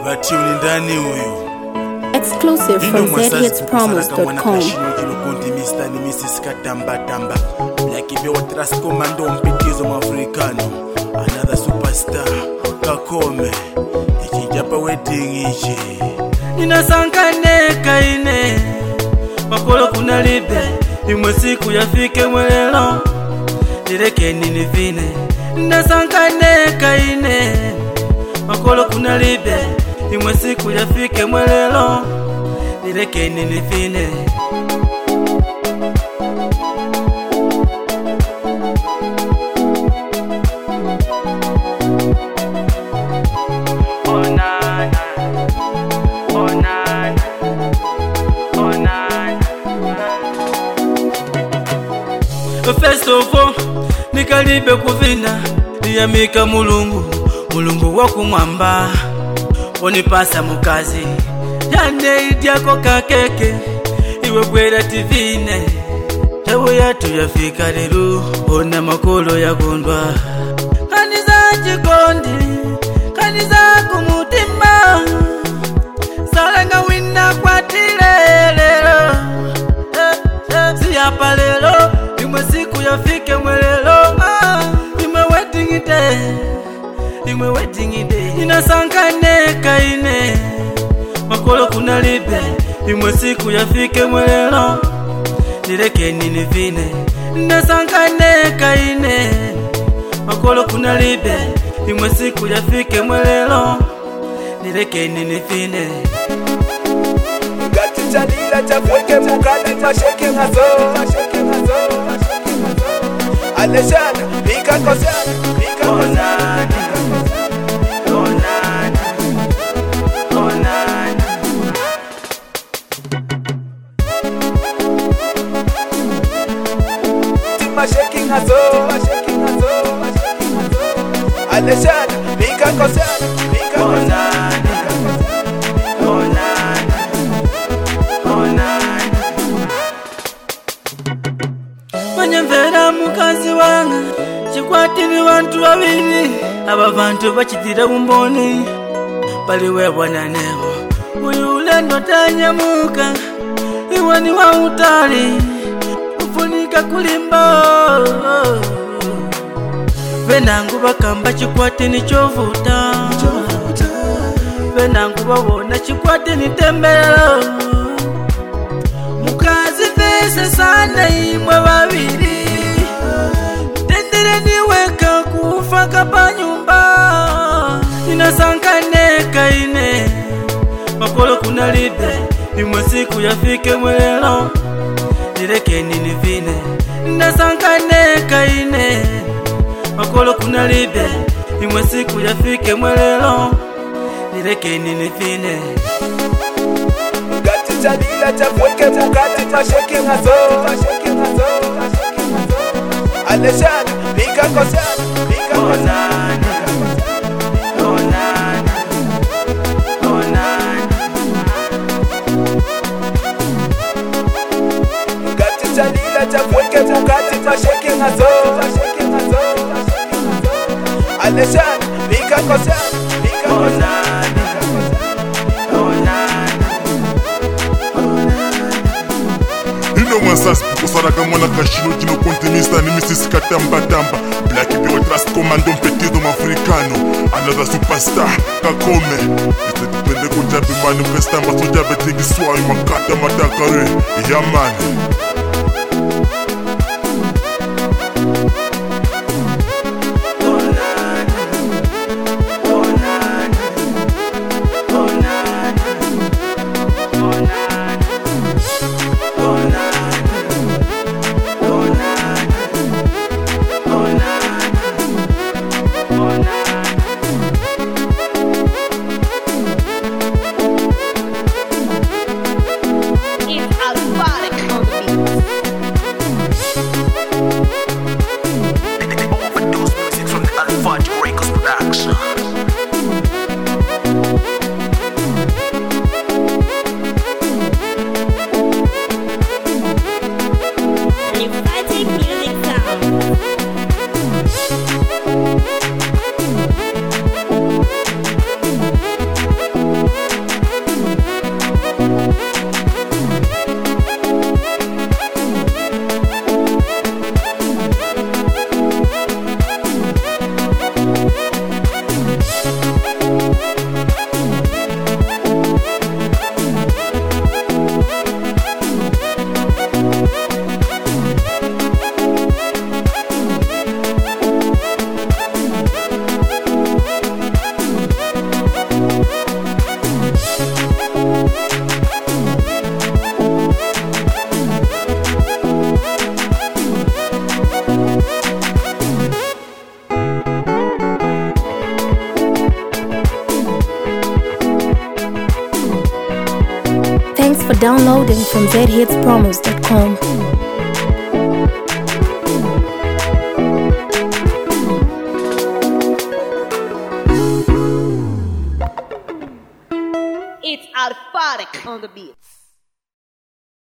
Batuni ndani huyu Exclusive from zhitspromos.com. Mr. ni Mrs. Katamba Tamba Black wa Trust Commando mpitizo mwafrikano Another superstar Kakome Ichijapa wedding ichi Ninasankane kaine Makolo kuna libe Imwe siku yafike mwelelo Nireke nini vine Ninasankane kaine Makolo kuna libe Imwe siku yafike mwelelo Nireke nini vine First of all, nikalibe kuvina Niyamika mulungu wakumwamba Onipasa mukazi Yane idiako kakeke Iwe kwela tivine Ewe yatu yafika liru Ona makolo ya kundwa Kaniza chikondi Kaniza kumutimba Salanga wina kwa tilelelo Siyapa lelo Imwe siku yafike mwelelo Imwe wedding day Inasankane kaine Makolo kuna libe Imwe siku yafike mwelelo Nireke nini vine Inasankane kaine Makolo kuna libe Imwe siku yafike mwelelo Nireke nini vine Gati chanila chafweke mukati masheke ngazo Aleshana, mika kosana, mika kosana Tima shaking hazo Aleshana, mika kosana, mika kosana Manyemvera mukazi wanga Chikwatini wantu wabili Aba vantu bachitira umboni Bali wewa nanewo Uyu ulendo tanyamuka Iwa ni wa utali Ufunika kulimba Venangu bakamba chikwatini chovuta Venangu bawona chikwatini tembelo Mukazi vese sana imwe wabili Tendere niweka kufa kapa nyumba Inasankane kaine Makolo kuna libe Imwe siku yafike mwelelo Nireke nini vine Inasankane kaine Makolo kuna libe Imwe siku yafike mwelelo Nireke nini vine Gati chanila chafweke mukati masheke ngazo Aleshana, mika kosana, mika kosana Gati chanila chafweke mukati masheke ngazo Aleshana, mika kosana, mika kosana Masas kusaraka mwana kashino kino konti Mr. ni Mrs. Katamba Tamba Black wa Trust Commando mpetizo mwafrikano Another superstar Kakome Ite dipende kujabi mani mkestamba Sojabe tigi swai makata matakare Yamani It's Alphatic on the beat. Downloading from zhitspromos.com. It's Alphatic on the beats.